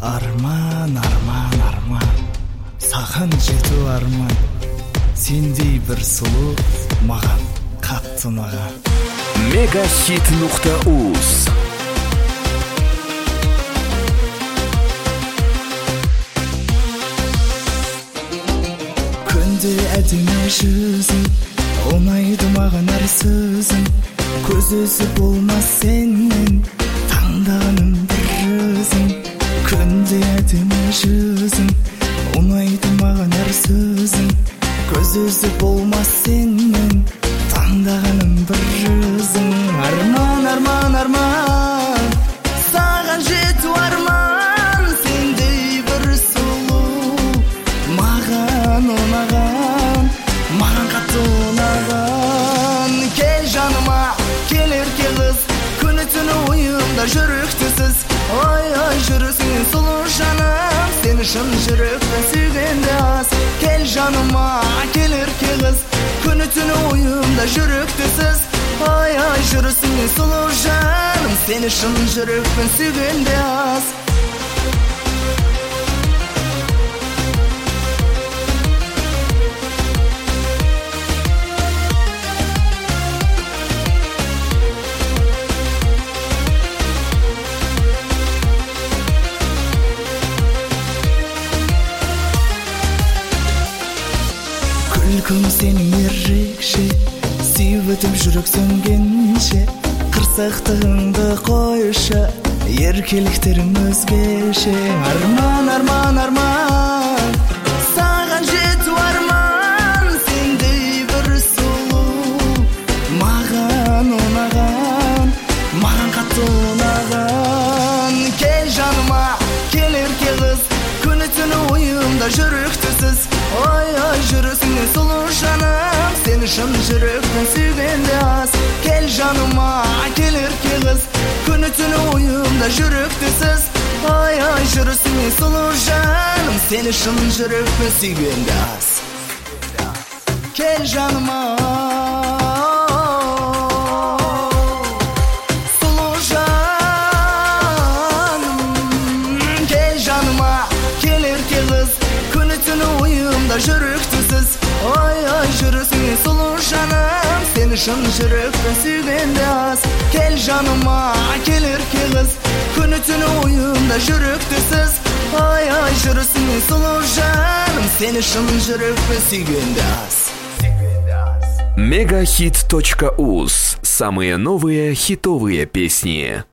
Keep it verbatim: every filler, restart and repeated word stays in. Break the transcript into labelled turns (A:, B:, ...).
A: Арман, арман, арман, саған жету арман. Сендей бір сұлу маған қатты ұнаған.
B: Мегахит нұқта уз.
A: Күнде әдемі жүзің, ұнайды маған әр сөзің. Көз үзіп болмас сенен, таңдағаным бір жүзің. Күнде әдемі жүзің, ұнайды маған әр сөзің. Көз үзіп болмас сенен, таңдағаным бір жүзің. Арман, арман, арман, саған жету арман. Сендей бір сұлу маған ұнаған, маған қатты ұнаған. Кел жаныма, кел ерке қыз, күні түні ойымда жүректесіз. Ой, ой, жүрісің сұлу жаным, сені шын жүрекпен сүйгенде аз. Кел жаныма, кел ерке қыз, күні түні ойымда жүректесіз. Ой, ой, жүрісің сұлу жаным, сені шын жүрекпен сүйгенде аз. Күлкің сенің ерекше, сүйіп өтіп жүрек сөнгенше. Қырсықтығыңды қойшы, еркеліктерің өзгеше. Арман, арман, арман, саған жету арман. Сендей бір сұлу маған ұнаған, маған қатты ұнаған. Кел жаныма, кел ерке қыз, күні түні ойымда жүректесіз. Ой, ой, жүрісің сұлу жаным, сені шын жүрекпен сүйгенде аз. Кел жаныма, кел ерке қыз, күні түні ойымда жүректесіз. Ой, ой, жүрісің сұлу жаным, сені шын жүрекпен сүйгенде аз. Кел жаныма, сұлу жаным. Кел жаныма, кел ерке қыз, күні түні ойымда жүректесіз. Ой, ой, жүрісің сұлу жаным, сені шын жүрекпен сүйгенде аз. Кел жаныма, кел ерке қыз, күні түні ойымда жүректесіз. Ой, ой, жүрісің сұлу жаным, сені шын жүрекпен сүйгенде аз.
B: мегахит точка уз. Самые новые хитовые песни.